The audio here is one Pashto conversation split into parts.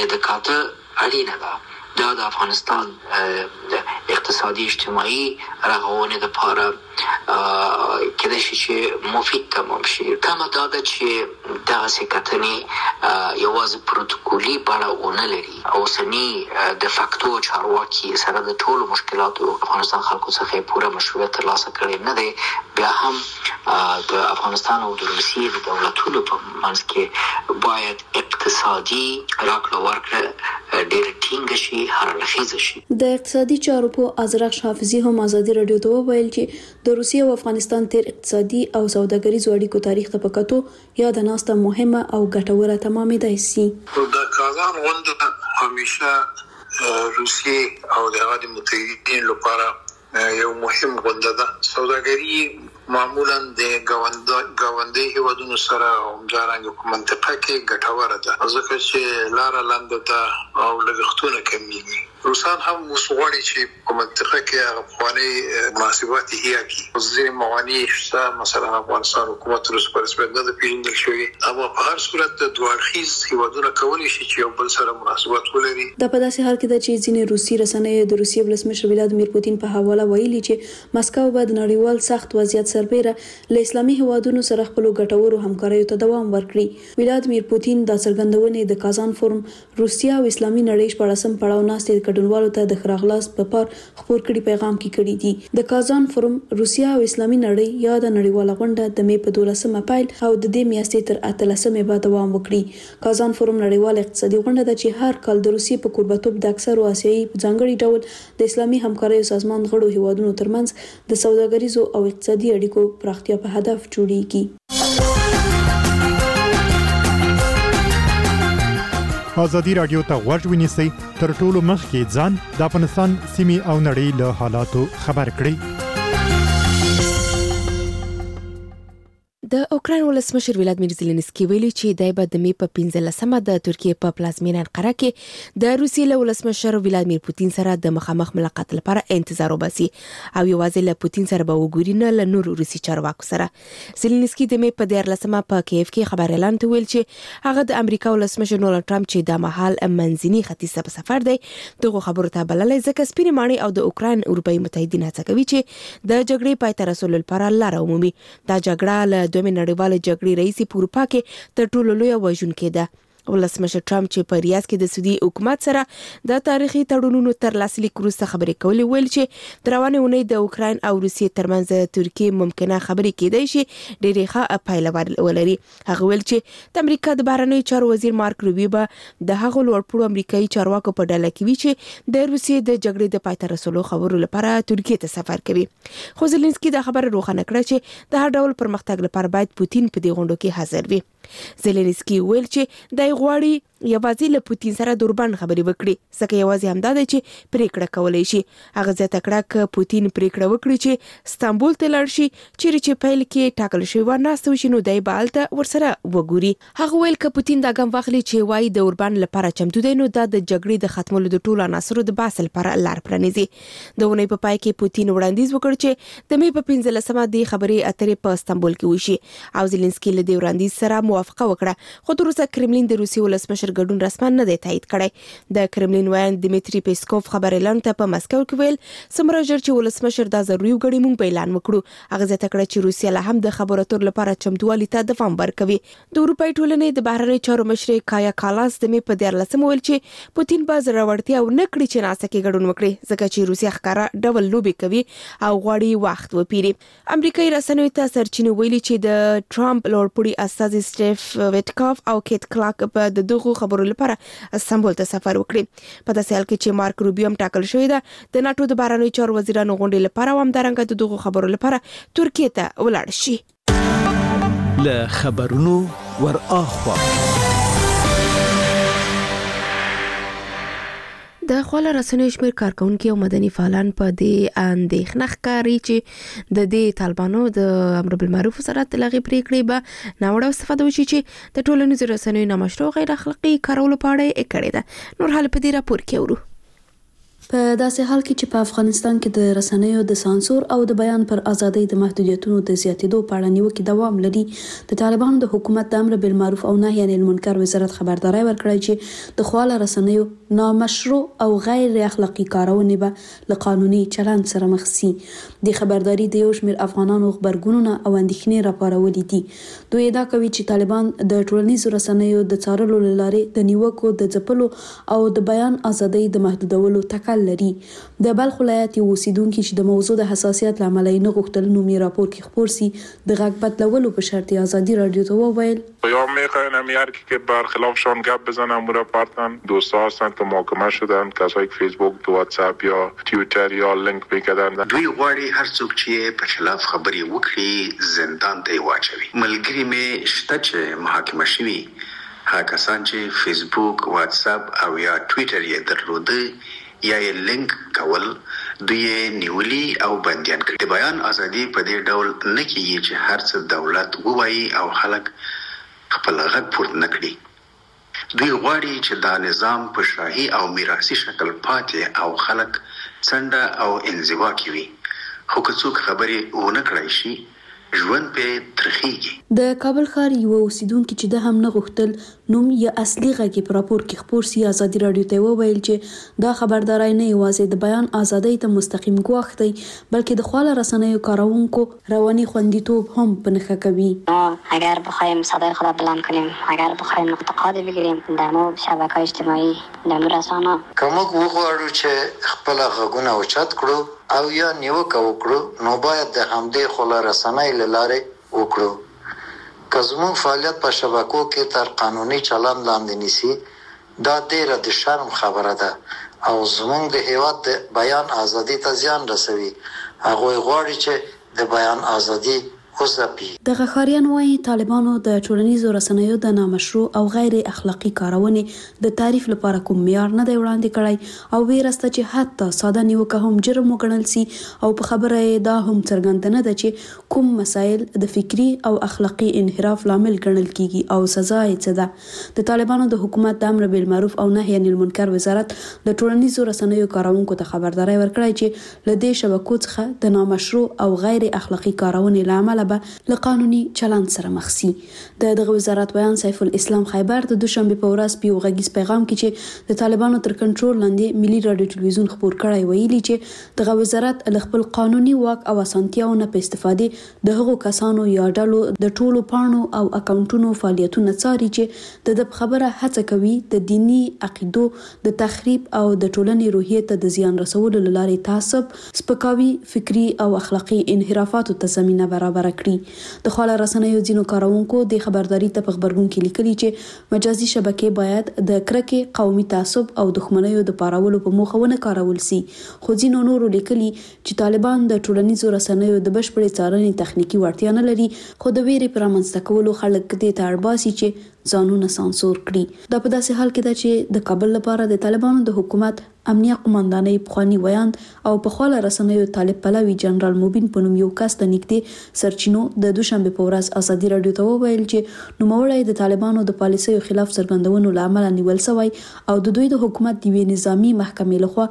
د کاته اړینه ده دا د افغانستان اقتصادي اجتماعي رغونې لپاره کېدای شي چې مفید تمام شي. تمه دا ده چې دغسې کتنې یوازې پروتوکولي بڼه ونه لري. اوسني د فاکتو چارواکي سره د ټولو مشکلاتو افغانستان خلکو څخه پوره مشروعیت ترلاسه کړی نه دی. بیا هم د افغانستان او د روسیې د دولتونو په منځ کې باید اقتصادي راکړه ورکړه ډېره ټینګه شي، هر اړخیزه شي. د اقتصادي چارو په ازرق حافظي هم ازادي رادیو ته وویل چې د روسیې او افغانستان تیر اقتصادي او سوداګریزو اړیکو تاریخ ته پکاتو یا د ناسته مهمه او ګټوره تمامېدای شي. د کازان غونډه همیشه روسیې او د هغه متحدین لپاره یو مهم غونډه ده. سوداګري معمولا د گاونډي هیوادونو سره همدارنګه په منطقه کې ګټوره ده ځکه چې لاره لنډه ده او لګښتونه کمیږي. روسان هم وسوړي چې په منطقه کې هغه افغاني مناسبات هي کی ځینې موانع شته، مثلا افغانستان حکومت روس پر رسمیت نه پیژندل شوی، اما په هر صورت د دوړخیز هیوادونه کولی شي چې یو بل سره مناسبات ولري. د په داسې حال کې د چې ځینې روسي رسنۍ د روسیې ولسمشر ولادیمیر پوتین په حواله ویلي چې مسکو به د نړیوال سخت وضعیت سربېره له اسلامي هیوادونو سره خپل ګټورو همکاریو ته دوام ورکړي. ولادیمیر پوتین د څرګندونې د کازان فورم روسیا او اسلامي نړۍ شپږم پړاو ناستې ګډونوالو ته د خراغلاس په پار خبر کړي پیغام کې کړي دي. د کازان فورم روسیا او اسلامي نړۍ یا د نړیواله غونډه د مې په 12مه پیل او د دې میاشتې تر 18مې به دوام وکړي. کازان فورم نړیواله اقتصادي غونډه ده چې هر کال د روسیې په قربتوب د اکثرو آسیایي په ځانګړي ډول د اسلامي همکاریو سازمان غړو هیوادونو ترمنځ د سوداګریزو او اقتصادي اړیکو پراختیا په هدف جوړیږي. ازادي رادیو ته غوږ ونیسئ، تر ټولو مخکې ځان د افغانستان سیمې او نړۍ له حالاتو خبر کړئ. د اوکراین ولسمشر ولادیمیر زيلنسکي ویلي چې دای به د مې په 15مه د ترکیه په پلازمینه انقره کې د روسیې له ولسمشر ولادیمیر پوتین سره د مخامخ ملاقات لپاره انتظار وباسي او یوازې له پوتین سره به وګوري نه له نور روسي چارواکو سره. زيلنسکي د مې په 14مه په کیف کې خبر اعلان ویل چې هغه د امریکا ولسمشر ډونالد ټرمپ چې د مهال منځني ختیځ په سفر دی دغه خبرو ته بللای ځکه سپینې ماڼۍ او د اوکراین اروپאי متحدین هڅه کوي چې د جګړې پای ته رسول لپاره لار ومومي. دا جګړه له نړیواله جګړې رئیس په اروپا کې تر ټولو لوی وژونکې ده. ولسمشر ټرمپ چې په ریاض کې د سعودي حکومت سره د تاریخي تړونونو تر لاسلیک وروسته خبرې کولې ویل چې د روانې اونۍ د اوکراین او روسیې ترمنځ ترکیه ممکنه خبرې کېدای شي ډېرې ښه پایله ولري. هغه ویل چې د امریکا د بهرنیو چارو وزیر مارک روبیو به د هغو لوړپوړو امریکایي چارواکو په ډله کې وي چې د روسیې د جګړې د پای ته رسولو خبرو لپاره ترکیه ته سفر کوي. خو زيلنسکي دا خبره روښانه کړه چې د هر ډول پرمختګ لپاره باید پوتین په دې غونډو کې حاضر وي. زيلنسکي ویل چې دای غواړي یوازې له پوتین سره دوربان خبرې وکړي ځکه یوازې همدا دی چې پریکړه کولای شي. هغه زیاته کړه ک پوتین پریکړه وکړي چې استانبول ته لاړ شي چې پیل کې ټاکل شوی و ناستو شنو دای بالته ورسره وګوري. هغه ویل ک پوتین دا ګام واخلي چې وای د اوربان لپاره چمتو دی نو دا د جګړې د ختمولو د ټولو عناصرو د باسل لپاره لار پرانیزي. د ونې په پای کې پوتین وړاندیز وکړ چې د مې په 15مه د خبرې اترې په استانبول کې وشي او زيلنسکي له دې وړاندیز سره موافقه وکړه. خو تر اوسه کرملین د روسي ولسمشر ګډون رسما نه دی تایید کړی. د کرملین وایند دیمیتری پیسکوف خبر اعلان ته په مسکو کې ویل سمره ژر چې ولسمشر دا ضروري وګړي مونږ په اعلان وکړو. هغه زیاته کړه چې روسیا له هم د خبرو اترو لپاره چمتووالي ته دوام ورکوي. د اروپאי ټولنې د بهرنیو چارو مشر کایا کالاس د مې په 14مه ویل چې پوتین به ضرورتیا او نکړي چې ناسه کې ګډون وکړي ځکه چې روسیا ښکارا ډبل لوبي کوي او غواړي وخت وپیري. امریکایي رسنیو ته سرچینه ویلي چې د ټرمپ لوړپوړي استازي سټیف ویټکاف او کیټ کلاک په دغه خبرو لپاره استانبول ته سفر وکړي. په داسې حال کې چې مارک روبیو هم ټاکل شوی دی د ناتو د بهرنیو چارو وزیرانو غونډې لپاره هم درنګ د دغه خبرو لپاره ترکیه ته ولاړ شي. له خبرونو ور اخوا د خپل رسنیو شمیر کارکونکو او مدني فعالان په دې اندېښنه ښکاري چې د دې طالبانو د امر بالمعروف سره تلغي پریکړې به ناوړه استفاده وشي چې د ټولنیزو رسنیو نامشروع غیر اخلاقی کارولو په اړه یې کړې ده. نور حال په دې راپور کې ورو. په داسې حال کې چې په افغانستان کې د رسنیو د سانسور او د بیان پر ازادۍ د محدودیتونو د زیاتېدو په اړه نیوکې دوام لري، د طالبانو د حکومت د امر بالمعروف او نهي عن المنکر وزارت خبرداری ورکړی چې د خواله رسنیو نامشروع او غیر اخلاقی کارونې به له قانوني چلند سره مخ شي. د خبرداری د یو شمېر افغانانو خبرګونونه او اندېښنې راپارولې دي. دوی ادعا کوي چې طالبان د ټولنیزو رسنیو د څارلو له لارې د نیوکو د ځپلو او د بیان ازادۍ د محدودولو تکل لري. د بلخ ولایت یو اوسیدونکي چې د موضوع د حساسیت له امله نه غوښتل نوم یې راپور کې خپور سي، د غږ بدلولو په شرط آزادی رادیو ته وویل یا میخواین هر کی که برخلافشان گپ بزنن امور پارتن دوستا هستن که محاکمه شدن، کسایی که فیسبوک، واتساپ یا توییتر یا لینک میکردن. دوی غواړي هر څوک چې په خلاف خبري وکړي زندان ته واچوي. ملګری مې شته چې محاکمه شوي، هغه کسان چې فیسبوک، واتساپ او یا توییتر یې درلوده یا یې لینک کول، دوی یې نیولي او بندیان کړي. د بیان ازادي په دې ډول نه کیږي چې هر څه دولت ووایي او خلک خپل غږ پورته نه کړي. دوی غواړي چې دا نظام په شاهي او میراثي شکل پاتې او خلک څنډه او انزوا کوي. خو که څوک خبرې ونه کړای شي ژوند په ترخیږي. د کابل ښار یو اوسیدونکي چې د هم نه غوښتل نوم یا اصلي غږ په راپور کې خپور سي ازادي رادیو ته وویل چې دا خبرداري نه یوازې د بیان ازادۍ ته مستقیم ګواښ دی، بلکې د خواله رسنیو کارونکو رواني خوندیتوب هم په نښه کوي. اگر بخوایم صدای خود بلند کنیم، اگر بخوایم نقطه بگیریم در مورد شبکه‌های اجتماعی، در مورد رسانه، کومک وغواړو چې خپل غږونه اوچت کړو او یا نیوکه وکړو، نو باید د همدې خواله رسنۍ له لارې وکړو. که زموږ فعالیت په شبکو کې تر قانوني چلند لاندې نیسي، دا ډیره د شرم خبره ده او زموږ د هیواد د بیان ازادي ته زیان رسوي. هغوی غواړي چې د بیان ازادي د غخاریان وایي طالبانو د ټولنیزو رسنیو د نامشروع او غیر اخلاقی کارونې د تعریف لپاره کوم معیار نه دی وړاندې کړی او ویرسته چې حتی ساده نیوکه هم جرم وګڼل سي، او په خبره دا هم څرګنده نه ده چې کوم مسایل د فکری او اخلاقی انحراف لامل ګڼل کیږي او سزا یې څه ده. د طالبانو د حکومت د امر بالمعروف او نهي عن المنکر وزارت د ټولنیزو رسنیو کارونکو ته خبرداری ورکړی چې له دې شبکو څخه د نامشروع او غیر اخلاقی کارونې له امله له قانوني چلند سره مخ شي. دغه وزارت بیان سیف الاسلام خیبر د دوشنبه په ورځ په یو غږیز پیغام کې چې د طالبانو تر کنټرول لاندې ملي رادیو ټلویزیون خبر کړی ویلي چې دغه وزارت له خپل قانوني واک او اسانتیاو نه په استفادې د هغو کسانو یا ډلو د ټولو پاڼو او اکاونټونو فعالیتونه څاري چې د خبره هڅه کوي د دینی عقیدو د تخریب او د ټولنې روحیې ته د زیان رسولو لارې تعصب، سپکاوي، فکری او اخلاقی انحرافاتو ته زمينه برابر کړي. د خواله رسنیو ځینو کارونکو د خبرداري ته په خبرګون کې لیکلي چې مجازي شبکې باید د کرکې، قومي تعصب او دښمنیو د پارولو په موخه ونه کارول سي. خو ځینو نورو لیکلي چې طالبان د ټولنیزو رسنیو د بشپړې څارنې تخنیکی وړتیا نه لري، خو د ویرې پر رامنځته کولو خلک دې ته اړ باسي چې ځانونه سانسور کړي. دا په داسې حال کې ده چې د کابل لپاره د طالبانو د حکومت امنیه قوماندانۍ پخوانی ویاند او په خواله رسنیو طالب پلوي جنرال موبین په نوم یو کس ته نږدې سرچینو د دوشنبه په ورځ ازادي رادیو ته وویل چې نوموړی د طالبانو د پالیسیو خلاف څرګندونو له امله نیول شوی او د دوی د حکومت د نظامی محکمې لخوا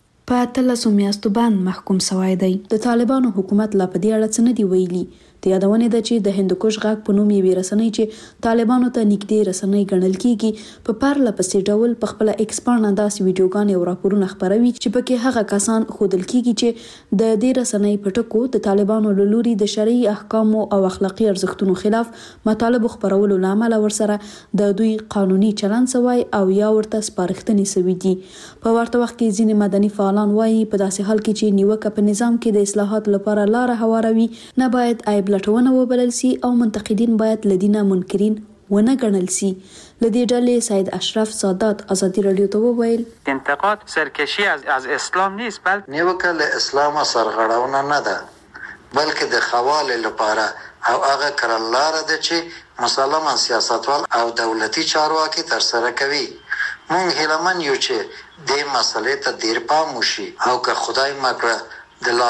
په 13 میاشتو باندې محکوم شوی دی. د طالبانو حکومت لا په دې اړه څه نه دی ویلي. د یادونې ده چې د هندوکش غږ په نوم یوې رسنۍ چې طالبانو ته نږدې رسنۍ ګڼل کیږي په پرله پسې ډول په خپل ایکس باندې داسې ویډیوګانې او راپورونه خپروي چې پکې هغه کسان ښودل کیږي چې د دې رسنۍ په ټکو د طالبانو له لوري د شرعي احکامو او اخلاقی ارزښتونو خلاف مطالب خپرولو لامل ورسره د دوی قانوني چلند سوی او یا ورته سپارښتنې سوي دي. په ورته وخت کې ځینې مدني فعالان وایي په داسې حال کې چې نیوکه په نظام کې د اصلاحات لپاره لار هواروي نه باید لټونه وبلل سي او منتقدین باید لدینه منکرین ونه ګڼل سي. لدی ډلې سید اشرف سادات ازادي رادیو ته وویل انتقاد سرکشی از اسلام نیست، بلکه نیوکه له اسلام سرغړونه نه ده، بلکې د خواله لپاره او هغه کړنلاره ده چې مسلمان سیاستوال او دولتي چارواکي تر سره کوي. مونږ هیلمن یو چې دې مسلې ته ډیر پام وشي او که خدای مکړه د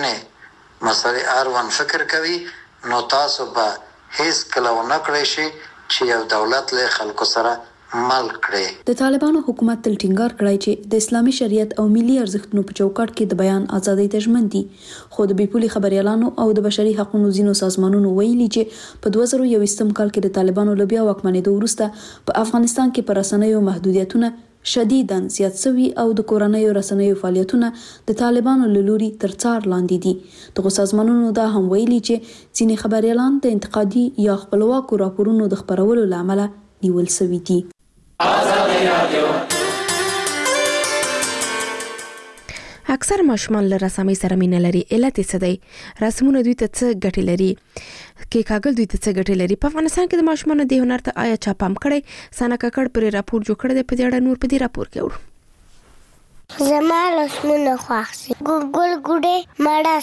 لازمه مسلې اړوند فکر کوي نو تاسو به هیڅ کله ونه کړئ شي چې یو دولت له خلکو سره مل کړي. د طالبانو حکومت تل ټینګار کړی چې د اسلامي شریعت او ملي ارزښتونو په چوکاټ کې د بیان ازادۍ ته ژمن دي، خو د بیپولي خبريالانو او د بشري حقوقو ځینو سازمانونو ویلي چې په 2021 کال کې د طالبانو له بیا واکمنېدو وروسته په افغانستان کې پر رسنیو محدودیتونه شدیداً زیات شوي او د کورنیو رسنیو فعالیتونه د طالبانو له لوري تر څار لاندې دي. دغه سازمانونو دا هم ویلي چې ځینې خبريالان د انتقادي یا خپلواکو راپورونو د خپرولو لامل نیول شوي دي. اکثر ماشومان له رسامۍ سره مینه لري. علت یې څه دی؟ رسمونه دوی ته څه ګټې لري؟ کې کاغل دوی ته څه ګټې لري؟ په افغانستان کې د ماشومانو د هنر ته آیا چا پام کړی؟ سانا ککړ پر راپور جوړ کړی دی. په دې اړه نور په دې راپور کې اورو. زما رسمونه خوښ دي. ګل ګوډې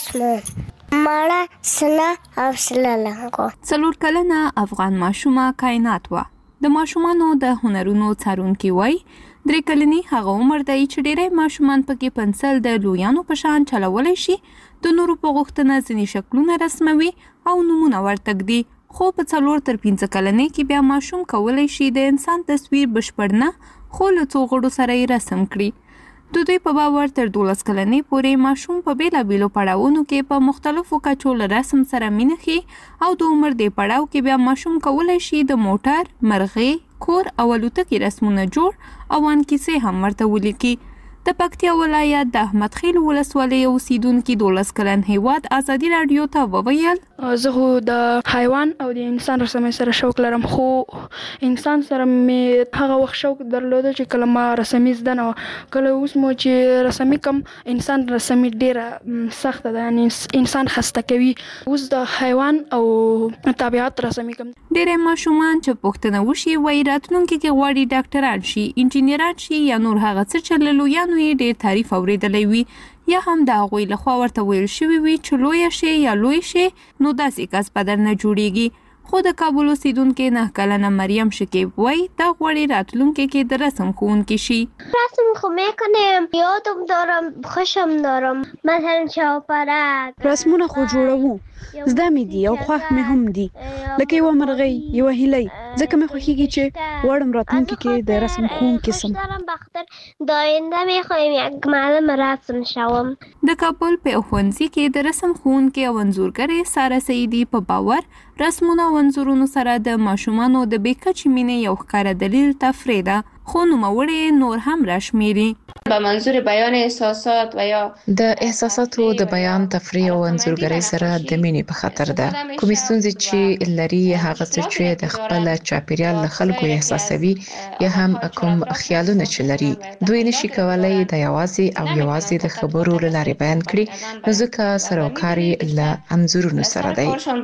ماړه سنا او سلالنګو. 4 کلنه افغان ماشومه کائنات وا د ماشومانو د هنرونو څارونکي وای 3 کلنی هغه عمر دی چې ډېری ماشومان پکې پنسل د لویانو په شان چلولای شي، د نورو په غوښتنه ځینې شکلونه رسموي او نمونه ورته ږدي. خو په 4 تر 5 کلنۍ کې بیا ماشوم کولای شي د انسان تصویر بشپړ نه خو له څو غړو سره یې رسم کړي. د دوی په باور تر 12 کلنۍ پورې ماشوم په بیلابیلو پړاوونو کې په مختلفو کچو له رسم سره مینه ښيي او د عمر د پړاو کې بیا ماشوم کولای شي د موټر، مرغۍ، کور او الوتکې رسمونه جوړ او انکیسې هم ورته ولیکي. د پکتیا ولایت د احمد خیل ولسوالۍ اوسیدونکي 12 کلن هیواد ازادي رادیو ته وویل زه خو د حیوان او د انسان رسمۍ سره شوق لرم، خو انسان سره مې هغه وخت شوق درلوده چې کله ما رسمۍ زده نه وه. کله اوس مو چې رسمۍ کوم انسان رسمۍ ډېره سخته ده، یعنې انسان خسته کوي. اوس د حیوان او طبیعت رسمۍ کوم. ډېری ماشومان چې پوښتنه وشي وایي راتلونکي کې غواړي ډاکټران شي، انجینران شي یا نور هغه څه چې له لویانو یې ډېر تعریف اورېدلی وي یا هم د هغوی لخوا ورته ویل شوي وي چې لویه شي یا لوی شي نو داسې کس په در نه جوړیږي. خو د کابل اوسیدونکې 9 کلنه مریم شکیب وایي دا غواړي راتلونکي کې د رسم ښوونکې شي. رسم خو میکنم، یادم دارم، خوشم دارم، مثلا چاپرک رسمونه خو جوړوو، زده مې دي او خوښ مې هم دي، لکه یوه مرغۍ، یوه هیلۍ. ځکه مې خوښیږي چې غواړم راتلونکي کې د رسم ښوونکې سم. بختر داینده میخوایم یک معلم رسم شوم. د کابل په ښوونځي کې د رسم ښوونکې او انځورګرې ساره سعیدي په باور رسمونه او انځورونو سره د ماشومانو د بېکچې مینې یو ښکاره دلیل تفریح ده، خو نوموړی نور هم راشمیري. به منظور بیان احساسات و یا د احساساتو د بیان، تفریح او انځورګرۍ سره د مینې په خاطر ده. کومې ستونزې چې لري هغه څه چې د خپل چاپیریال له خلکو احساسوي یا هم کوم خیالونه چې لري دوی نشي کولای د یوازې د خبرو له لارې بیان کړي، نو ځکه سروکاري له انځورونو سره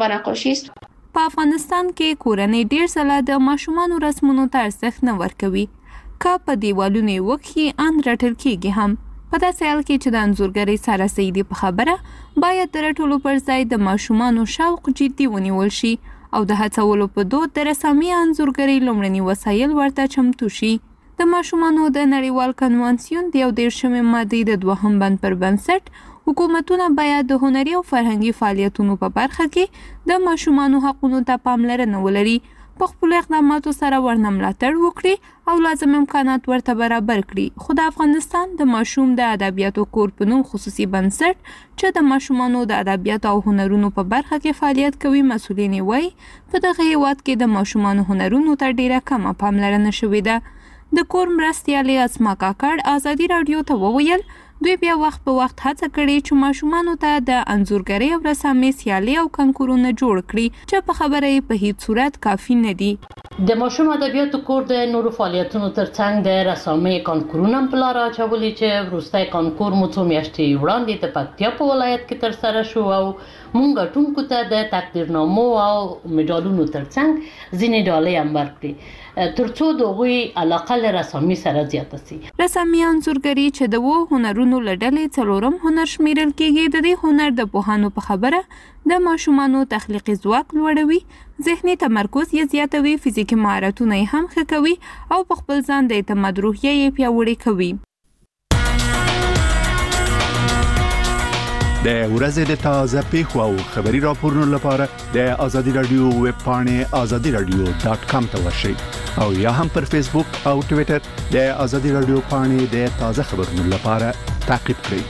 دی. په افغانستان کې کورنۍ ډېر ځله د ماشومانو رسمونو ته ارزښت نه ورکوي. که په دیوالونو یې وکښي ان رټل کېږي هم. په داسې حال کې چې د انځورګرۍ ساره سعیدي په خبره باید د رټلو پر ځای د ماشومانو شوق جدي ونیول شي او د هڅولو په دود د رسامي انځورګرۍ لومړني وسایل ورته چمتو شي. د ماشومانو د نړیوال کنوانسیون د 31 مادې د 2 بند پر بنسټ حکومتونه باید د هنري او فرهنګي فعالیتونو په برخه کې د ماشومانو حقونو ته پاملرنه ولري، په خپلو اقداماتو سره ورنه ملاتړ وکړي او لازم امکانات ورته برابر کړي. خو د افغانستان د ماشوم د ادبیاتو کور په نوم خصوصي بنسټ چې د ماشومانو د ادبیاتو او هنرونو په برخه کې فعالیت کوي مسؤلین وایي په دغه هیواد کې د ماشومانو هنرونو ته ډیره کمه پاملرنه شوې ده. د کور مرستیالې اسما کاکړ ازادي رادیو ته وویل دوی بیا وخت په وخت هڅه کړې چې ماشومانو ته د انځورګرۍ او رسامۍ سیالۍ او کنکورونه جوړ کړي چې په خبره یې په هیڅ صورت کافي نه دي. د ماشوم ادبیاتو کور د نورو فعالیتونو ترڅنګ د رسامۍ کنکورونه په لاره اچولي چې وروستی کنکور مو څو میاشتې وړاندې د پکتیا په ولایت کې ترسره شو او موږ ګټونکو ته د تقدیرنامو او مډالونو ترڅنګ ځینې ډالۍ هم ورکړې ترڅو د هغوی علاقه له رسامۍ سره زیاته سي. رسامي انځورګري چې د 2 هنرونو له ډلې 4م هنر شمیرل کېږي. د دې هنر د پوهانو په خبره د ماشومانو تخلیقي ځواک لوړوي، ذهني تمرکز یې زیاتوي، فزیکي مهارتونه یې هم ښه کوي او په خپل ځان د اعتماد روحیه یې پیاوړې کوي. د ورځې د تازه پیښو او خبري راپورونو لپاره د آزادي رادیو ویب پاڼې azadiradio.com ته ورشئ او یا هم پر فیسبوک او ټوئیټر د آزادي رادیو پاڼې د تازه خبرونو لپاره تعقیب کړئ.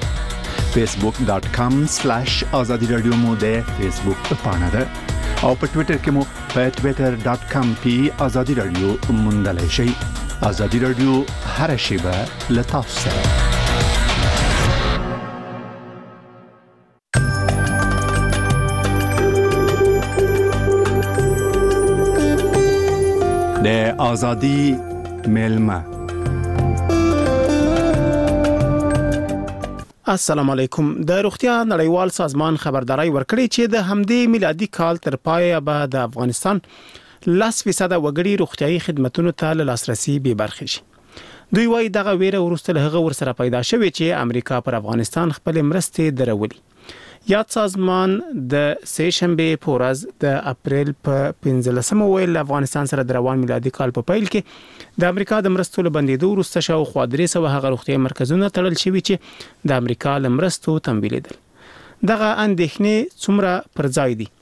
facebook.com/azadiradio مو د فیسبوک پاڼه ده او په ټوئیټر کې مو په twitter.com/azadiradio موندلای شئ. آزادي رادیو هر شیبه له تاسو سره. د آزادی ملما. السلام علیکم. د روغتیا نړیوال سازمان خبرداري ورکړي چې د همدې میلادي کال تر پایه به د افغانستان 10% وګړي روغتيایي خدماتو ته لاسرسي به برخه شي. دوی وايي دغه ویره ورسته له هغه ورسره پیدا شوې چې امریکا پر افغانستان خپل مرستې درولي. یاد سازمان د سهشنبه پورز د اپریل په 15 ویل افغانستان سره د روان میلادي کال په پیل کې د امریکا د مرستو لبندېدو وروسته شاوخوا 300 هغه روغتيایي مرکزونه تړل شوي چې د امریکا له مرستو تمویلېدل. دغه اندېښنې څومره پر ځای دي؟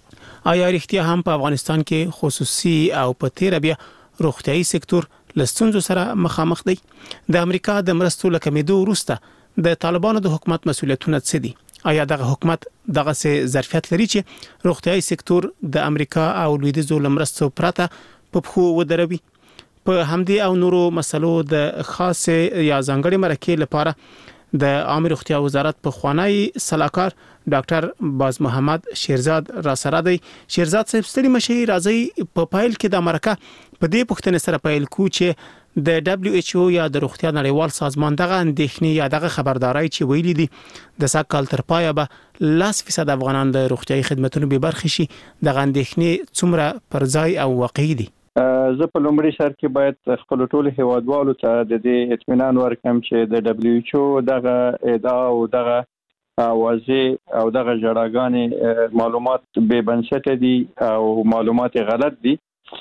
آیا رښتیا هم په افغانستان کې خصوصي او په تیر بیا روغتيایي سکتور لستونزو سره مخامخ دی؟ د امریکا د مرستو لکمېدو وروسته د طالبانو د حکومت مسؤلیتونه څه دي؟ آیا دغه حکومت دغه څه ظرفیت لري چې روغتيایي سکتور د امریکا او لویدیځو لمرستو پرته په خو ودروي؟ په همدې او نورو مسلو د خاصه یا ځانګړي مرکې لپاره د عامه روغتیا وزارت په خوانی صلاحکار ډاکټر باز محمد شیرزاد را سره دی. شیرزاد صاحب ستړي مشي راځي په پایل کې د امریکا په دې پوښتنه سره پایل کو چې د WHO یا د روغتیا نړیوال سازمان دغه اندېښنې یا دغه خبرداري چې ویلي دي د سکهال تر پایه به 10% افغانان د روغتيایي خدماتو به برخه شي. دغه اندېښنې څومره پر ځای او واقعي دي؟ زه په لومړي سر کې باید خپل ټول هیوادوالو ته د دې اطمینان ورکړم چې د WHO دغه ادعا او دغه اوازې او دغه جړاګانې معلومات بې بنسټه دي او معلومات غلط دي،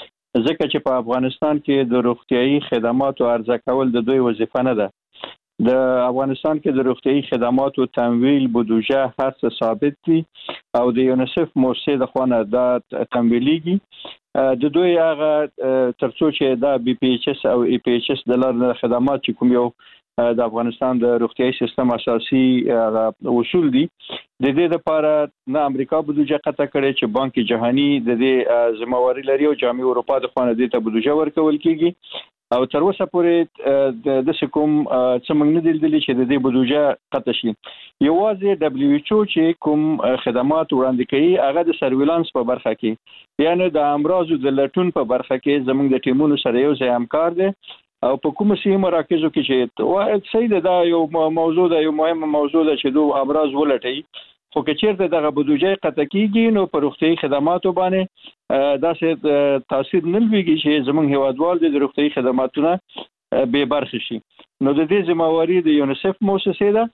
ځکه چې په افغانستان کې د روغتيایي خدماتو عرضه کول د دوی وظیفه نه ده. د افغانستان کې د روغتيایي خدماتو تمویل بودجه هر څه ثابت دي او د یونیسف مؤسسې د خوانه دا تمویلېږي. د دوی هغه ترڅو چې دا BPHS او EPHS د لار خدمات چې کوم یو د افغانستان د روغتيایي سیستم اساسي اصول دي، د دې لپاره نه امریکا بودجه قطع کړي چې بانک جهانی د دې ذمہواری لري او جامعه اروپا د خوانه د ته بودجه ورکول کیږي او تر اوسه پورې د کوم څمنګ نه دي چې د دې بودجه قطع شي. یوازې WHO چې کوم خدمات وړاندې کوي هغه د سرویلانس په برخه کې، یعنی د امراضو د لټون په برخه کې زموږ د ټیمونو سره یو ځای همکار دي او په کوم سیمه مراکزو کې چې صحیح ده، دا یو موضوع ده، یو مهمه موضوع ده چې دوه امراض ولټي، خو که چیرته دغه بودجه قطع کیږي نو پر روغتيایي خدماتو باندې داسې تاثیر نه لويږي چې زموږ هیوادوال د روغتيایي خدماتونه به برخه شي. نو د دې ذمہواری د یونیسف مؤسسې ده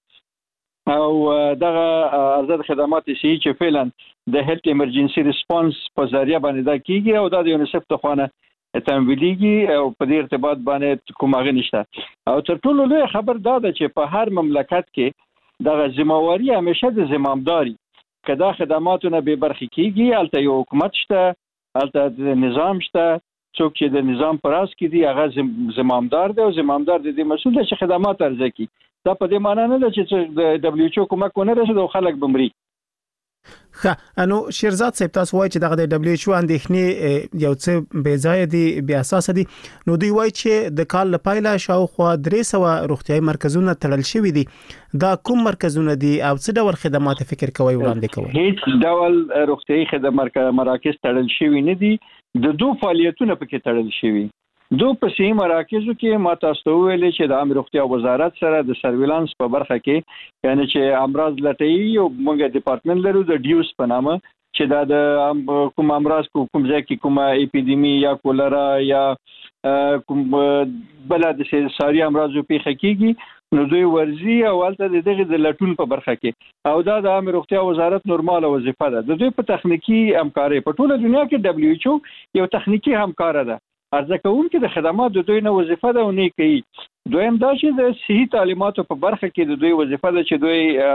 او دغه ارزد خدمات چې فعلا د هیلث ایمرجنسي ریسپانس په ذریعہ باندې دا کیږي او د یونیسف ته خوانه تمویلېږي او په دې ارتباط باندې کومه نشته. او تر ټولو لوی خبر دا ده چې په هر مملکت کې دغه ذمہواری همیشه د زمامداري کدا خدماتونه به برخه کیږي، البته یو حکومت شته، البته نظام شته، څوک چې د نظام پراس کې دی هغه زمامدار دی او زمامدار د دې مسؤل دی چې خدمات ارزه کی. دا په دې معنی نه ده چې د WHO کومه کونه رسېد او خلک بمري. نو شیرزاد صاحب تاسو وایي چې دغه د WHO اندېښنې یو څه بې ځای دي، بې اساس دي. نو دوی وایي چې د کال لپاره شاوخوا 300 روغتيایي مرکزونه تړل شوي دي. دا کوم مرکزونه دي او څه ډول خدمات فکر کوي وړاندې کوي؟ هیڅ ډول روغتيایي خدمات مراکز تړل شوي نه دي، د دوه فعالیتونه پکې تړل شوي. دو په سیمه مراکزو کې ما تاسو ویلې چې د عامه روغتیا وزارت سره د سرویلانس په برخه کې، یعنی چې امراض لټي او موږ ډپارټمنټ لرو د ډیوس په نامه چې دا د کوم امراض کوم ځای کې کومه اپیډیمي یا کولرا یا کوم بل د ساري امراضو پیښه کیږي، نو دوی ورزي او البته دغه د لټون په برخه کې او دا د عامه روغتیا وزارت نورماله وظیفه ده. د دوی په تخنیکی همکاري په ټوله دنیا کې WHO یو تخنیکی همکار ده، ارزه کوونکې د خدمات د دوی نه وظیفه ده او نه کوي. دویم دا چې د صحي تعلیماتو په برخه کې د دوی وظیفه ده چې دوی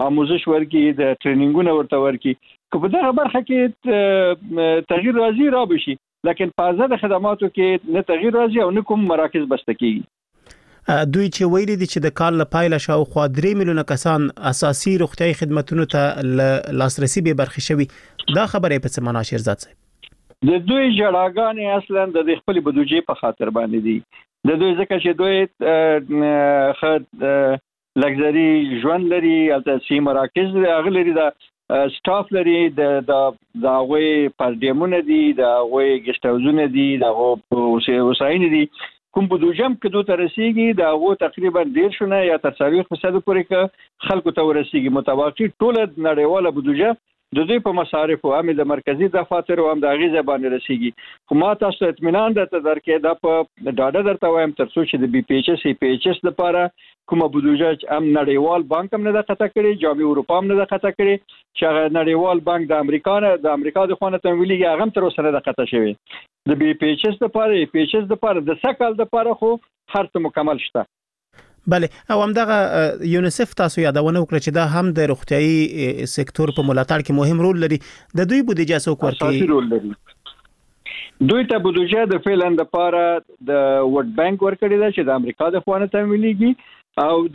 آموزش ورکي د ټریننګونو ورته ورکي که په دغه برخه کې تغییر راځي را بشي لکن په آزاد خدماتو کې نه تغییر راځي او نه کوم مراکز بسته کیږي. دوی چې ویلي دي چې د کال لپاره شاوخوا 3 میلیونه کسان اساسي روغتيایي خدماتو ته لاسرسي به برخه شوي. دا خبره په څه معنا شیرزاد صاحب؟ د دوی جړاګانې اصلا د خپل بودجې په خاطر باندې دي. د دوی ځکه چې دوی خد لګزري ژوند لري البته سي مراکز اغلري د سټاف لري د غوي پردیمونه دي د غوي گیسټ هاوسونه دي د غو وسایل دي کوم بودجم کې دوه ترسيږي د غو تقریبا 10 یا تر 40% پورې ک خلکو ته ورسیږي متوقع ټول نړیواله بودجه د دوی په مصارف او هم د مرکزی دفاتر او هم د غیزه باندې رسیږي. خو ما تاسو اطمینان درته درکې دا په ډاډه درته وایم تر څو چې د بي پی ایچ اس پی ایچ اس لپاره کومه بودجه هم نړیوال بانک هم نه د خطا کړي جامع اروپا هم نه د خطا کړي چې نړیوال بانک د امریکا د خونه تمویلي هغه تر اوسه نه د خطا شوی. د بي پی ایچ اس لپاره پی ایچ اس لپاره د سکل لپاره خو هر څه مکمل شته. بله او همدغه یونیسف تاسو یادونه وکړه چې دا هم د روغتيایي سکتور په ملاتړ کې مهم رول لري. د دوی بودیجه څوک ورکوي؟ اساسي رول لري. دوی ته بودیجه د فعلن لپاره د ورلد بانک ورکړي ده چې د امریکا د خوانه تمویليږي او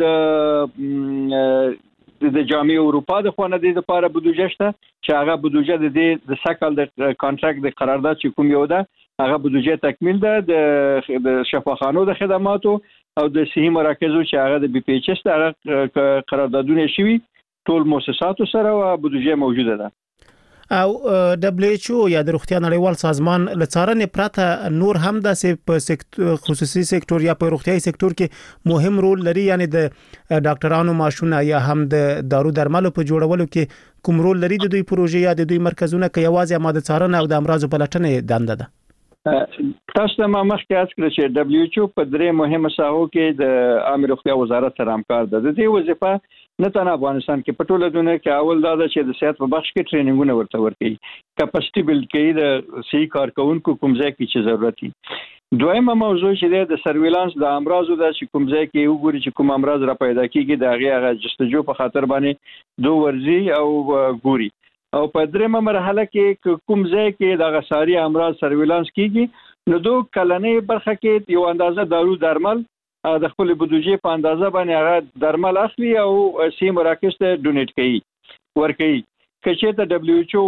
د جامع اروپا د خوانه د لپاره بودیجه شته چې هغه بودیجه د سکل د کانټراکټ د قرارداد چې کوم یو ده هغه بودیجه تکمیل ده د شفاخانو د خدماتو او د صحي مراکزو چې هغه د بي پی ایچ اس هغه قراردادونه شوي ټول مؤسساتو سره او بودجه موجوده ده. او دبليو ایچ او یا د روغتیا نړیوال سازمان لڅارنې پراته نور هم د په خصوصي سکتور یا په روغتيایي سکتور کې مهم رول لري یعنی د ډاکټرانو معاشونه یا هم د دارو درملو په جوړولو کې کوم رول لري د دوی پروژې یا د دوی مرکزونه کې یوازې ماده څارنه او د امراضو پلټنې دنده ده؟ تاسو ما مخکې اس کړ چې دبليو ایچ او په درې مهمه ساحو کې د عامه روغتیا وزارت سره همکار ده. د دې وظیفه نه تنه افغانستان کې په ټوله دنیا کې اول دا ده چې د صحت په بخش کې ټریننګونه ورته ورکړي کیپاسټي بلډ کوي د صحي کارکونکو کوم ځای کې چې ضرورت دي. دویمه موضوع چې د سرویلانس د امراضو د چې کوم ځای کې وګوري چې کوم امراض را پیدا کیږي د هغه جستجو په خاطر باندې دوه ورزي او ګوري او په درېمه مرحله کې کوم ځای کې د غساري امراض سرویلانس کیږي نو دوه کلنې برخه کې یو اندازه دارو درمل د خپل بودجې په اندازه باندې هغه درمل اخلي او سي مراکز ته ډونیټ کوي ورکوي. کچې ته دبليو ایچ او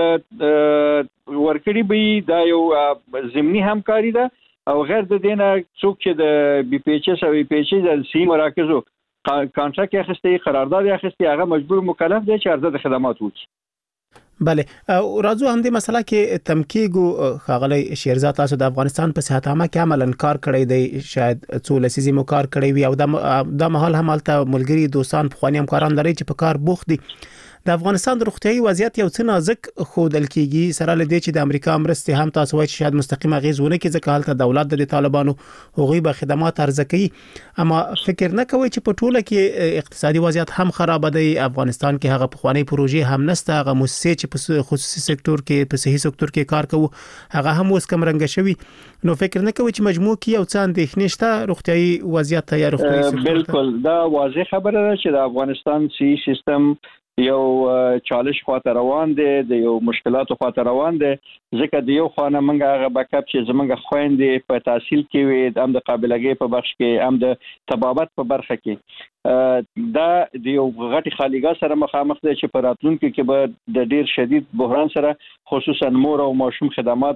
ورکړي به دا یو ضمني همکاري ده او غیر د دینه څوک چې د بي پی ایچ اس او پی ایچ اس د سي مراکزو کانټراکټ اخیستي قرارداد اخیستي هغه مجبور مکلف دی چې ارزه خدمات وکړي. بله او راځو هم د مسله کې تمکیګو خاغلی شیرزاد تاسو د افغانستان په صحت عامه کې عملاً کار کړی دی شاید څو لسیزې مو کار کړی وي او د مهال هم حالت ملګری دوستان خواني همکاران لري چې په کار بوخت دي. د افغانستان د روغتيایي وضعیت یو څه نازک خودل کیږي سره لدی چې د امریکا مرستې هم تاسو وایي چې شاید مستقیم غیزونه کې ځکه حالت دولت د طالبانو هغوی به خدمات ارزه کوي اما فکر نه کوي چې په ټوله کې اقتصادي وضعیت هم خراب دی. افغانستان کې هغه پخوانی پروژې هم نشته هغه مؤسسې چې په خصوصي سکتور کې په صحي سکتور کې کار کوي هغه هم اوس کم رنګ شوی نو فکر نه کوي چې مجموع کې یو څه اندېښنې شته روغتيایي وضعیت یا روغتيایي سکتور؟ بالکل دا واضح خبره ده چې د افغانستان صحي سیستم یو چالش خواته روان دي د یو مشکلاتو خواته روان دي ځکه د یو خانه منګه هغه بیکاپ چې زمونږ خويندې په تحصیل کې وي هم د قابلیتګۍ په بخش کې هم د طبابت په برخه کې دا د یو غټي خالیګا سره مخامخ دي چې په راتلونکو کې به د ډیر شدید بحران سره خصوصا مور او ماشوم خدمات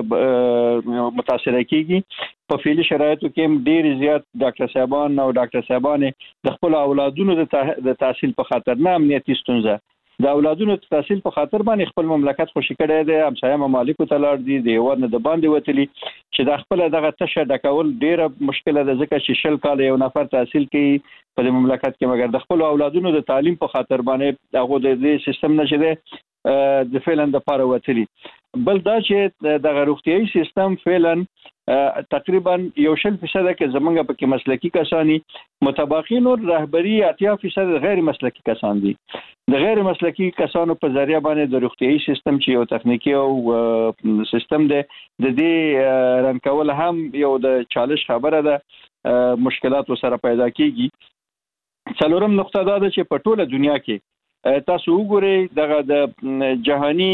متاثر کیږي. په فعلي شرایطو کې ډیر زیات ډاکټر صاحبان او ډاکټر صاحبانه د خپل اولادونو د تحصیل په خاطر نه امنیتي ستونزه د اولادونو تحصیل په خاطر باندې خپل مملکت خوشی کړی دی همسایه ممالکو ته لاړ دي د یوه نه د باندې وتلی چې د خپل دغه تشه ډکول ډیره مشکله ده ځکه چې شل کال یو نفر تحصیل کوي په مملکت کې مګر د خپل اولادونو د تعلیم په خاطر باندې هغه د دې سیستم نشي د فعلن د پاره وتلی. بل دا چې د روغتيایي سیستم فعلن تقریبا 1% کې زمونږ په کې مسلکی کسانی متباقی نور رهبری 80% غیر مسلکی کسان دي. د غیر مسلکی کسانو په ذریعہ باندې د روغتيایي سیستم چې یو تخنیکی او سیستم دی د دې رن کول هم یو د چالش خبره ده مشکلات سره پیدا کیږي څلورم نقطه دا ده چې په ټوله دنیا کې تاسو وګورئ دغه د جهاني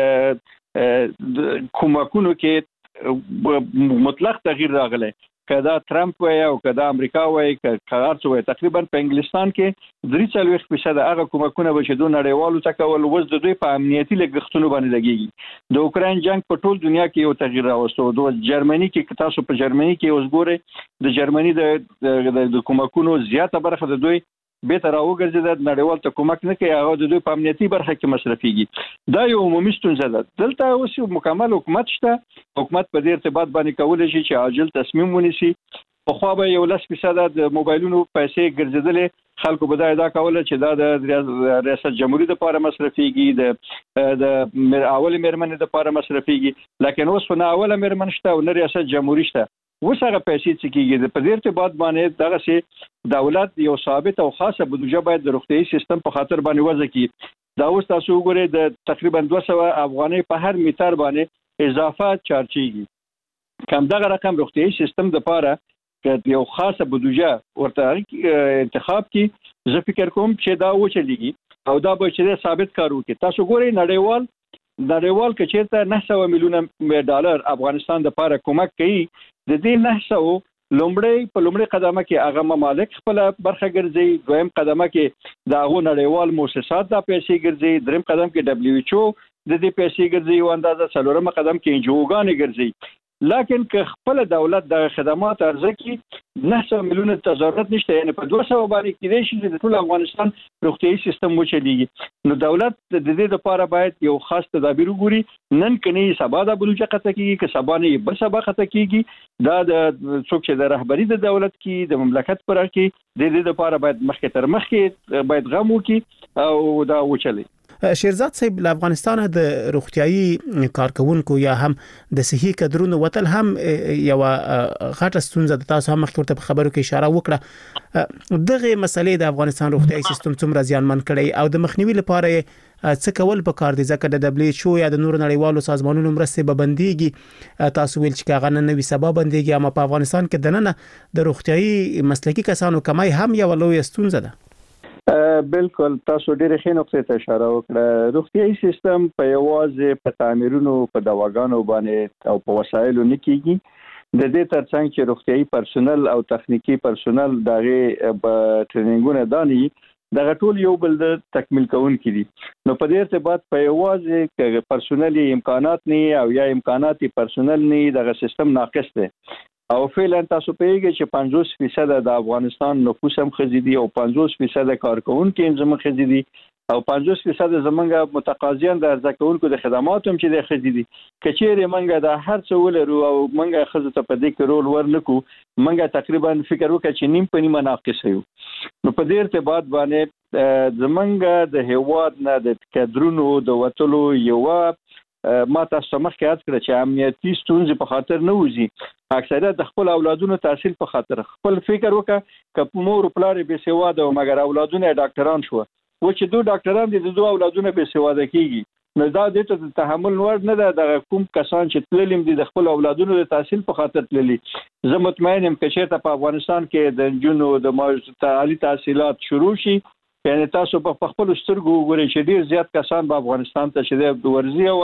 کومکونو کې مطلق تغییر راغلی، کدا ترامپ وای او کدا امریکا وای کار څه وای. تقریبا په انګلستان کې 43% هغه کومکونه به چې دوه نړیوالو ته کول وز د دوی په امنیتي لګښتونو باندې لګیږي. د اوکراین جنگ په ټول دنیا کې یو تغییر راوستو. د جرمني کې تاسو په جرمني کې اوس ګورئ د جرمني د کومکونو زیاته برخه د دوی به تر راوګرځي د نړیوال ته کومک نه کوي، هغه د دوی په امنیتي برخه کې مصرفيږي. دا یو عمومي ستونزه ده. دلته اوس مکمل حکومت شته، حکومت په دې ارتباط باندې کولای شي چې عاجل تصمیم ونیسي. په خو به یو 10% د موبایلونو پیسې ګرځیدلې، خلکو به دا کوله چې دا د ریاست جمهوریت لپاره مصرفيږي، د اول میرمنې لپاره مصرفيږي، لکه اوس نه اوله میرمن شته او نه ریاست جمهوریت شته. اوس هغه پیسې چې کېږي په دې ارتباط باندې دغه سي دولت یو ثابت او خاصه بودجه باید د روغتيایي سیستم په خاطر باندې وضع کړي. دا اوس تاسو وګورئ د تقریبا 200 افغانۍ په هر میټر باندې اضافه چارجيږي. کم دغه رقم روغتيایي سیستم د لپاره یو خاصه بودجه ورته انتخاب کی، زه فکر کوم چې دا وچلېږي او دا به چې ثابت کار وکړي. تاسو ګورئ نړیوال کې چیرته 900 میلیونه ډالر افغانستان د لپاره کومک کوي. د دې 900 لومړی قدمه کې هغه ممالک خپل برخه ګرځي، دویم قدمه کې د هغو نړیوال مؤسسات د پیسې ګرځي، دریم قدم کې WHO د دې پیسې ګرځي او اندازه څلورم قدم کې NGO-ګانې ګرځي. لکن که خپل دولت د خدمات ارزکي 900 میلیونه ته ضرورت نشته، یعنی په 200 باندې کېدای شي د ټول افغانستان روغتيایي سیستم وچلېږي. نو دولت د دې لپاره باید یو خاص تدابیر وګوري. نن کني سبا د بلوچه قطه کېږي که سبا نه بل سبا قطه کېږي، دا د څوک چې د رهبری د دولت کې د مملکت پر کې د دې لپاره باید مخکې تر مخکې باید غم وکړي او دا وچلي. شیرزاد صاحب، له افغانستان د روغتيایي کارکونکو یا هم د صحي کډرونو وتل هم یو غټه ستونزه ده. تاسو هم مخکې په خبرو کې اشاره وکړه. دغه مسلې د افغانستان روغتيایي سیستم څومره زیانمن کړي او د مخنیوي لپاره څه کول پکار دي؟ ځکه د WHO یا د نور نړیوالو سازمانونو مرستې به بنديږي. تاسو ویل چې هغه نه نوي سبا بنديږي، اما په افغانستان کې د نن د روغتيایي مسلکي کسانو کمای هم یو لوی ستونزه ده. بالکل، تاسو ډېرې ښې نقطې ته اشاره وکړه. روغتيایي سیستم په یوازې په تعمیرونو، په دواګانو باندې او په وسایلو نه کېږي. د دې ترڅنګ چې روغتيایي پرسونل او تخنیکی پرسونل دغه ټریننګونه داني دغه ټول یو بل د تکمیل کوونکي دي. نو په دې ارتباط په یوازې کې پرسونلي امکانات نه او یا امکاناتي پرسونل نه دغه سیستم ناقص دی. او فعلا تاسو پیږئ چې 50% د افغانستان نفوس هم خزيدي او 50% کارکونکو هم زموږ خزيدي او 50% زمونږ متقاضیان د ارزکونکو د خدماتو هم چې د خزيدي. کچېره منګه د هر څه ولرو او منګه خزه ته په دې کې رول ورنکو، منګه تقریبا فکر وکړه چې نیم په نیمه ناقص یو. نو په دې ارتباط باندې زمونږ د هیواد نه د کډرونو د وټلو یو ما تاسو مخکې یاد کړ چې امنیتي ستونزې په خاطر نه وځي، اکثریت د خپل اولادونو تحصیل په خاطر. خپل فکر وکړه که مور پلار به سواده او مګر اولادونه ډاکټران شو، و چې دوه ډاکټران دي د دوه اولادونه به سواده کیږي. نو دا د ته تحمل وړ نه ده. د کوم کسان چې تللیم دي د خپل اولادونو د تحصیل په خاطر تللي. زه مطمئن یم چې ته په افغانستان کې د جنونو د عالی تحصیلات شروع شي، یعنی تاسو په خپل سترګو وګورئ چې ډیر زیات کسان په افغانستان ته چې د ورزي او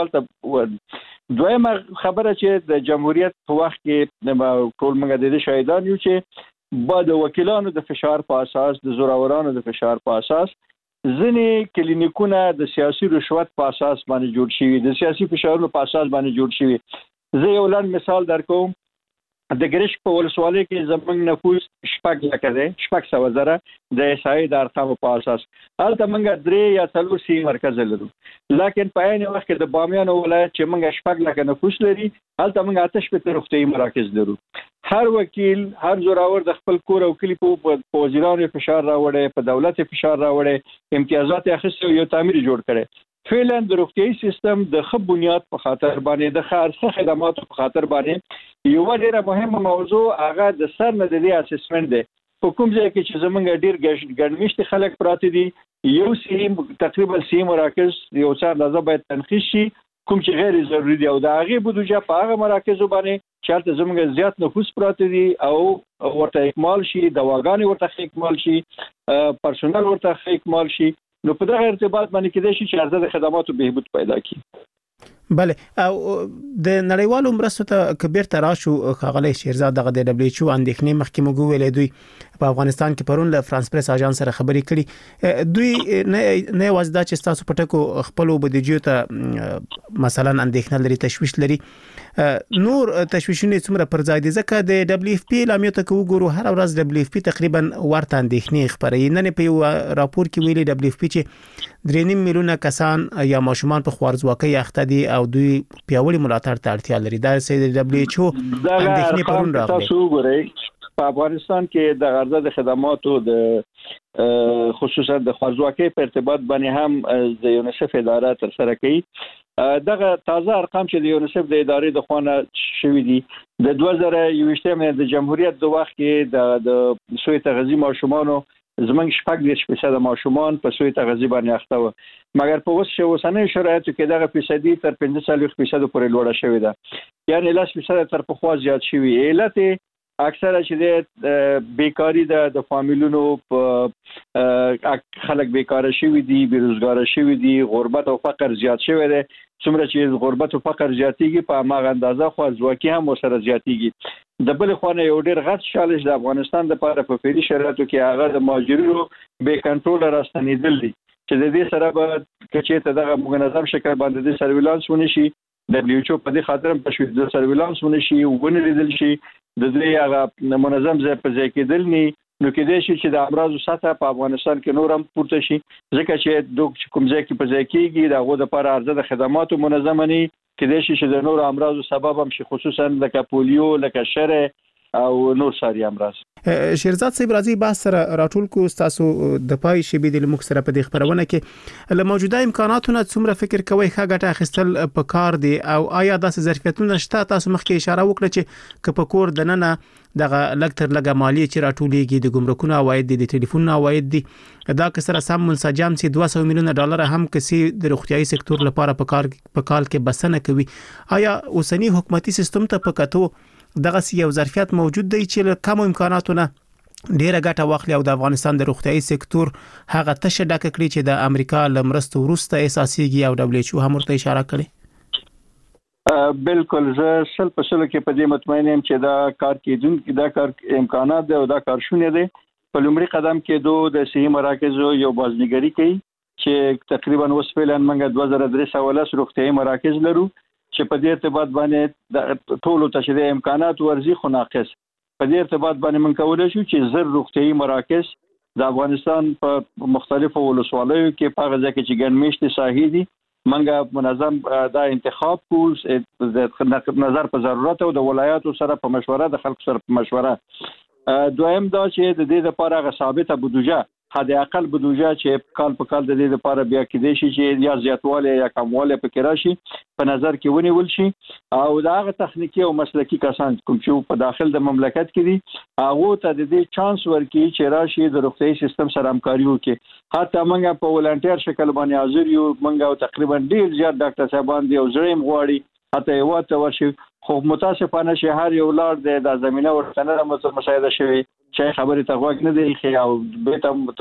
ولته دویمه خبره چې د جمهوریت په وخت کې ټول موږ د شهیدان یو چې بعد وکیلانو د فشار په اساس، د زورورانو د فشار په اساس، ځینې کلینیکونه د سیاسي رشوت په اساس باندې جوړ شوي، د سیاسي فشارونو په اساس باندې جوړ شوي. زه یو لاند مثال درکوم. د ګریش په ولسوالۍ کې زمونږ نفوس 6 لکه دی، 600,000 د احصایې د ارقامو په اساس. هلته موږ 3 یا 4 سی مرکز لرو، لکن په عین وخت کې د بامیان ولایت چې موږ 6 لکه نفوس لري، هلته موږ 8 روغتیایي مراکز لرو. هر وکیل، هر زوراور د خپل کور او کلی په وزیرانو فشار راوړي، په دولت فشار راوړي، امتیازات اخیستي، یو تعمیر جوړ کړي. فعلا د روغتيایي سیستم د ښه بنیاد په خاطر باندې، د ښه خدماتو په خاطر باندې یو ډیره مهمه موضوع هغه د سر نه د دې اسسمنت دی. په کوم ځای کې چې زمونږ ډیر ګډمشت خلک پراته دي، یو سی تقریبا سی مراکز یو څه اندازه باید تنخیص شي کوم چې غیر ضروري دي او د هغه بودیجه په هغه مراکزو باندې چارته زموږ زیات نفوس پراته دي او ورته اکمال شي، دواګانې ورته اکمال شي، پرسونل ورته اکمال شي، نو په دغه ارتباط باندې کېدای شي چې عرضه د خدماتو بهبود پیدا کړي. بله او د نړیوالو مرستو ته کبیر تراشو خاغلی شیرزاد دغه د دبليو ایچ او اندېښنې مخکې موږ ویلې دوی په افغانستان کې پرون له فرانس پریس اژانس سره خبرې کړي. دوی نه یوازې دا چې تاسو پټکو خپل بودیجې ته مثلا اندېښنه لري، تشویش لري، نور تشویشونه څومره پر ځای دي ځکه د دبليو اف پی لامیو ته وګورو هر ورځ دبليو اف پی تقریبا ورته اندېښنې خبري. نن په یو راپور کې ویلي دبليو اف پی چې 3.5 میلیونه کسان یا ماشومان په خوارځواکۍ اخته دي او دوی پیاوړي ملاتړ ته اړتیا لري. دا د دبليو ایچ او اندېښنې پرون راغلي. تاسو وګورئ په افغانستان کې د عرضه د خدماتو د خصوصا د خوارځواکۍ په ارتباط باندې هم د یونیسف اداره تر سره کوي. دغه تازه ارقام چې د یونیسف د ادارې د خوانه شوې دي د 2021 د جمهوریت د وخت کې د سوی تغذیه ماشومانو زمنګ 4% ماشومان په سوی تغذیه باندې اخته و، مګر په اوسنۍ شرایطو کې دغه فیصدي تر 45% پورې لوړه شوې ده، یعنی 10% تر پخوا زیات شوی. علت اکثره چې د بیکاری د فامیلونو په خلک بیکاره شوی دي، بیروزګار شوی دي، غربت او فقر زیات شوی دی. څومره چې غربت او فقر زیاتیږي په هغه اندازه خوارځواکي هم ورسره زیاتیږي. د بل خونه یو ډیر غټ چالش د افغانستان لپاره په فعلي شرایطو کې هغه د مهاجرینو بې کنټرول راستنیدل دي چې د دې سره به کچې ته دغه منظم شکل باندې د سرویلانس ونشي. دبليو ایچ او په دې خاطر په شوې د سرویلانس ونشي ونه لیدل شي د دې هغه منظم ځای په ځای کېدل نه، نو کېدای شي چې د امراضو سطح په افغانستان کې نور هم پورته شي، ځکه چې د کوم ځای کې په ځای کېږي دغه د لپاره عرضه د خدماتو منظمه نه کېدای شي چې د نور امراضو سبب هم شي، خصوصا لکه پولیو، لکه شره او نور ساري امراض. شیرزاد صاحب راځي بحث سره راټول کو تاسو د پای شی بي د لمخ سره په دې خبرونه کې له موجوده امکاناتو نه څومره فکر کوي ښه ګټه اخیستل په کار دي او آیا داسې ظرفیتونه شته؟ تاسو مخکې اشاره وکړه چې که په کور دننه دغه لکتر لګه مالیه چې راټولېږي د ګمرکونو عواید دي، د ټلیفون عواید دي، دا که سره سم منسجم سي 200 میلیونه ډالر هم کسي د روغتيایي سکتور لپاره په کال کې بسنه کوي. آیا اوسنی حکومتي سیستم ته په کتو دغه یو ظرفیت موجود دی چې له کم امکاناتو نه ډیره ګټه واخلي او د افغانستان د روغتيایي سکتور هغه تشه ډکه کړي چې د امریکا لمرستو وروسته اساسيږي او دبليو ایچ او هم ورته اشاره کړي؟ بالکل زه 100% کې په دې مطمئن یم چې دا کار کېدونکي دا کار امکانات دی او دا کار شونه دی. په لومړي قدم کې د صحي مراکزو یو بازنګري کوي چې تقریبا اوس فعلا موږ 2300 روغتيایي مراکز لرو چې په دې ارتباط باندې د ټولو تشریح امکانات ورزي خو ناقص. په دې ارتباط باندې موږ کولای شو چې زر روغتيایي مراکز د افغانستان په مختلفو ولسوالیو کې په غزا کې چې ګڼ میشتې ساحې دي موږ منظم دا انتخاب کو د نظر په ضرورت او د ولایاتو سره په مشوره د خلکو سره په مشوره. دویم دا چې د دې لپاره غو ثابته بودیجه حد اقل بودیجه چې کال په کال د دې لپاره بیا کېدې شي چې یا زیاتواله یا کمواله پکې راشي په نظر کې ونیول شي او دا غو تخنیکی او مسلکی کسان کوم چې په داخل د مملکت کې دي هغه ته د دې چانس ورکړي چې راشي د روغتيایي سیستم سره همکاري وکړي. حتی موږ په ولنټیر شکل باندې حاضر یو، موږ تقریبا ډیر زیات ډاکټر صاحبان دي او زړیم غواړي حتی یو ته ورشي، خو متاسفانه شهر یو لار د زمينه ورته نه مساعده شوی چې خبره ته غوږ نه دی خي او به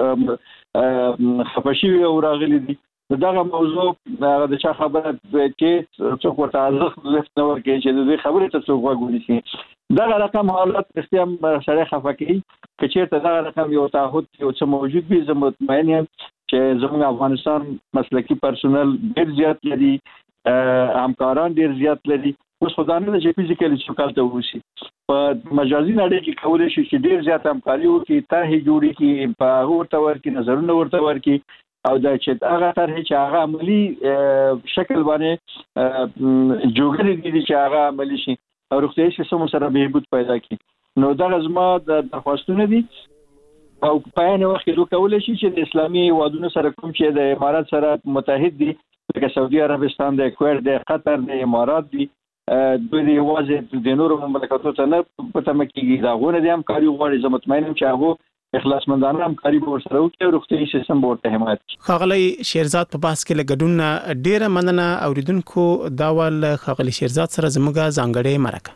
ته خپشي او راغلي دي. دغه موضوع د چا خبره کې څوک ورته ارزښت نه ورکوي چې د دې خبره ته څوک غوږ ونیسي. دغه رقم حالت اختیام سره خفقي چې ته دغه رقم یو تعهد یو څه موجود وي. زه مطمئن یم چې زموږ افغانستان مسلکی پرسونل ډیر زیات لري، همکاران ډیر زیات لري. اوس خدانه چې فزیکلی څوکال ته وسی په مجازي نړۍ کې کولای شي چې ډیر زیات همکاري وکړي، طرحې جوړې کړي، په هغه ورته ورکړي، نظرونه ورته ورکړي او دا چې هغه طرحې چې هغه عملی شکل باندې جوړې دي چې هغه عملی شي او روغتيایي سیستم سره بهبود پیدا کړي. نو دا زما د درخواستونه دي او په عین وخت کې دوی کولای شي چې د اسلامي هیوادونو سره کوم چې د امارات سره متحد دي لکه سعودي عربستان، د کویت، د قطر، د امارات دي، دوی د واځي د نورو مملکتونو ته نه پته مکیږي دا غوونه د همکاري غواړي. زه مطمئن یم چې هغه اخلاصمندانه همکاري ورسره وکړي او روغتيایي سیستم ورته حمایت وکړي. خاغلی شیرزاد په باس کې لګډون ډیره مننه اوریدونکو دا ول خاغلی شیرزاد سره زموږه ځانګړې مرکه.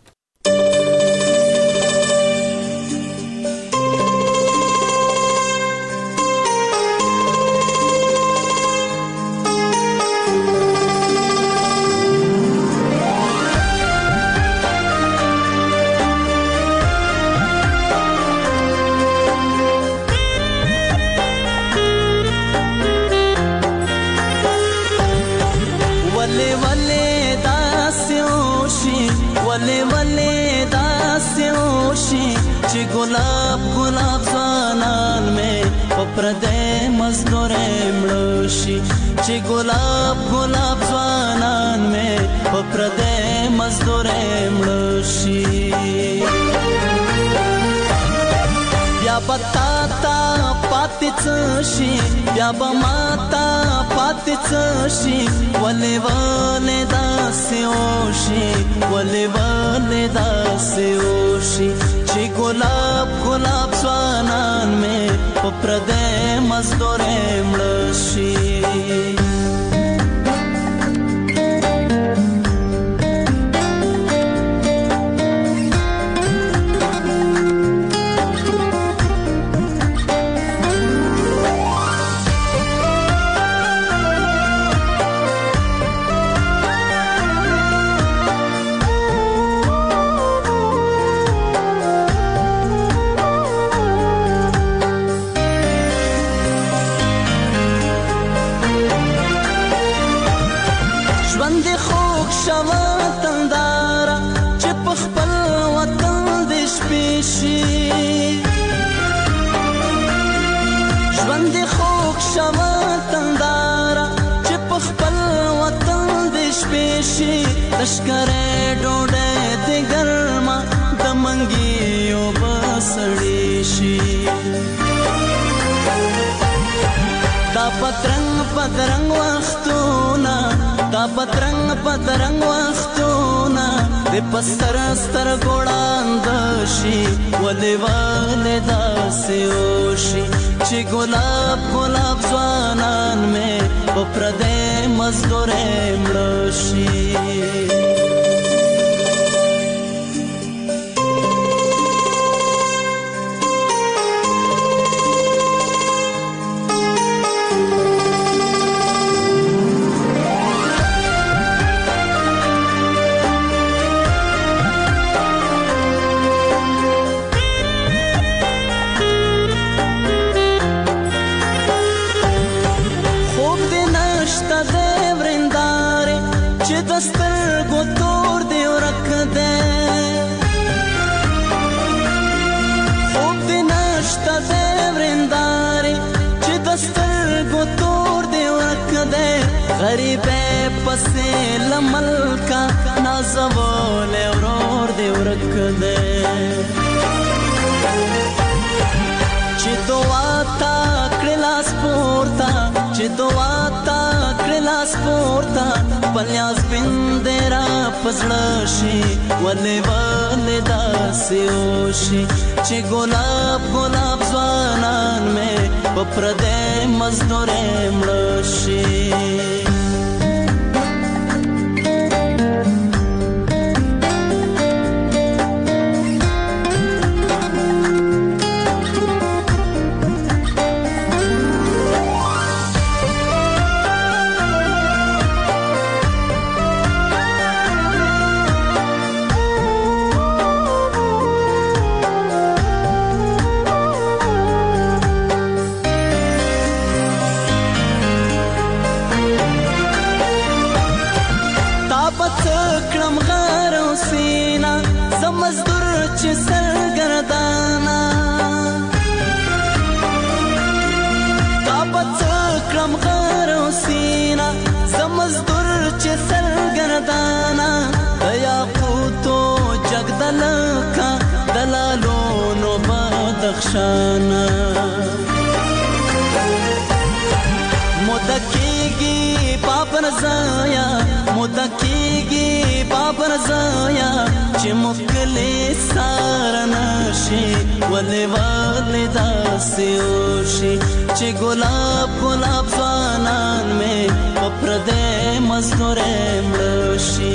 गुलाब गुलाब ज़वानान में पप्रदे मज़दूरे मड़ोशी ची गुलाब गुलाब ज़वानान में पप्रदे मज़दूरे मड़ोशी या बताता पातिचशी या बमाता पातिचशी वले वले दास्योशी वले वले दास्योशी ची गुलाब गुलाब ज़वानान में पप्रदे मज़दूरे मड़ोशी लश्करे डोडे दे गर्मा दमंगियो बसड़ीशी दा पतरंग वख्तूना दा पतरंग वख्तूना दे पस्तर स्तर गोड़ांदशी वले वाले दास्योशी ची गुलाब गुलाब ज़वानान में पप्रदे मज़दूरे मड़ोशी गरीबे पसे लमल का नाज़वोले और दे रख दे चिदवाता क्रिलास पोर्ता पल्यास बिंदेरा पसड़शी वले वले दास्योशी ची गुलाब गुलाब ज़वानान में पप्रदे मज़दूरे मड़ोशी बख्शाना मुदकीगी पापन जाया मुदकीगी صبر زایا چې مخکلي سار نشي ولې داسې وشي چې ګلاب ګلاب ځوانان مې په پردې مزدورې مړه شي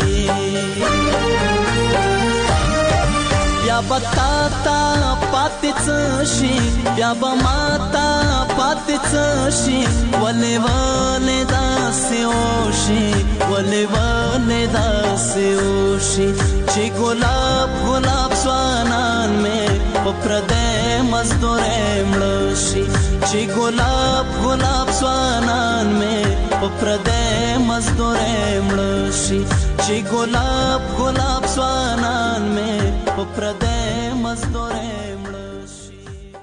بیا به تا ته پاتې څه شي بیا به ما ته پاتې څه شي ولې داسې وشي ولې داسې وشي چې ګلاب ګلاب ځوانان مې په پردې مزدورې مړه شي چې ګلاب ګلاب ځوانان مې په پردې مزدورې مړه شي چې ګلاب ګلاب ځوانان مې په پردې مزدورې مړه شي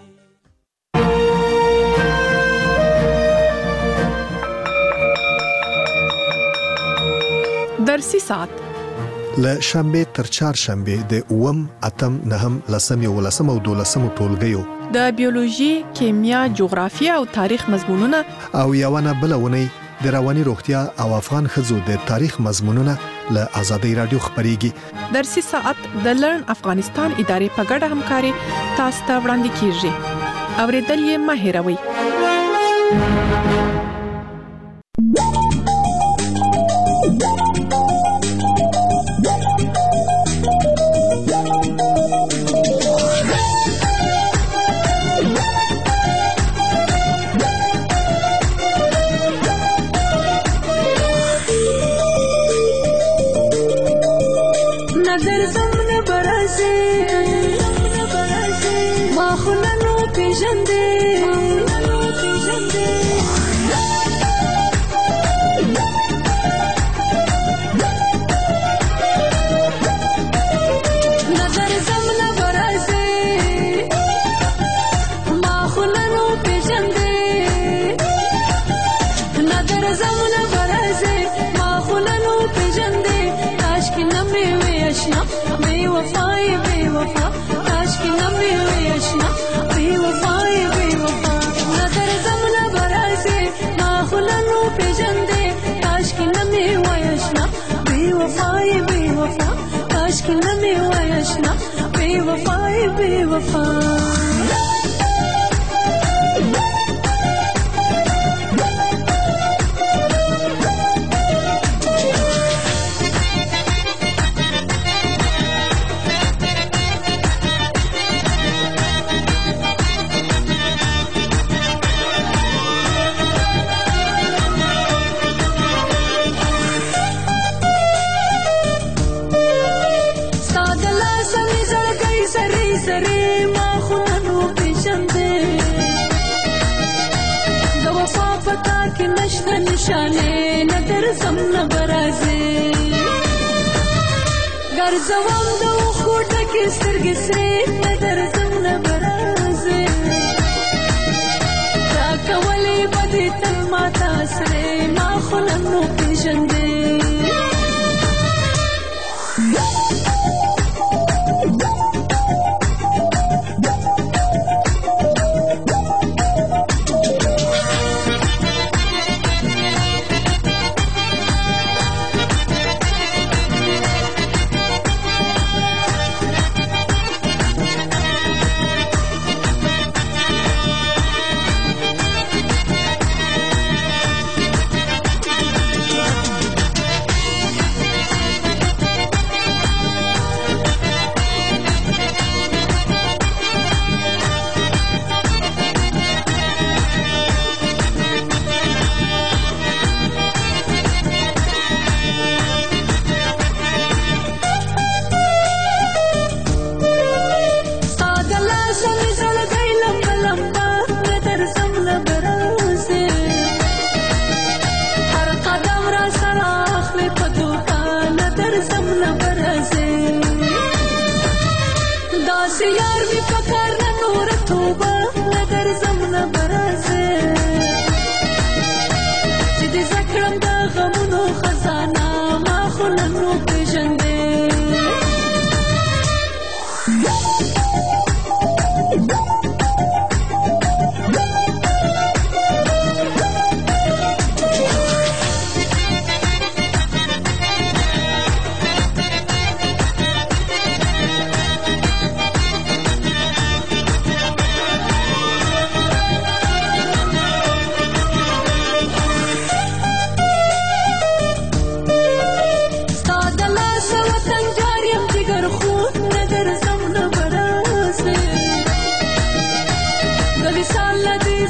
درسي ساعت له شنبه تر چهارشنبه د 8 اتم 9 لسم او 12 ټولګیو د بیولوژي، کیمیا، جغرافیه او تاریخ مضمونونه او یوونه بلونه د رواني روغتیا او افغان ښځو د تاریخ مضمونونه له آزادۍ رادیو خبريږي. درسي ساعت د لرن افغانستان ادارې په ګډه همکاري تاسو ته وړاندې کیږي. اوریدل یې مه هېروئ.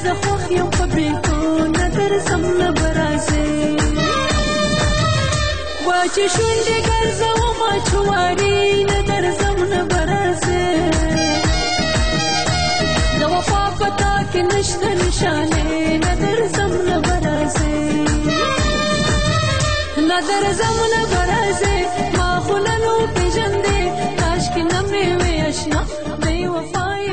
زخوخ یم په بیلتون نه درځم نه به راځې واچې شونډې ګرځومه چواري نه درځم نه به راځې د وفا په تا کې نشته نشانې نه درځم نه به راځې نه درځم نه به راځې ما خو نه نو پېژندې کاشکې نه مې وې اشنا بې وفا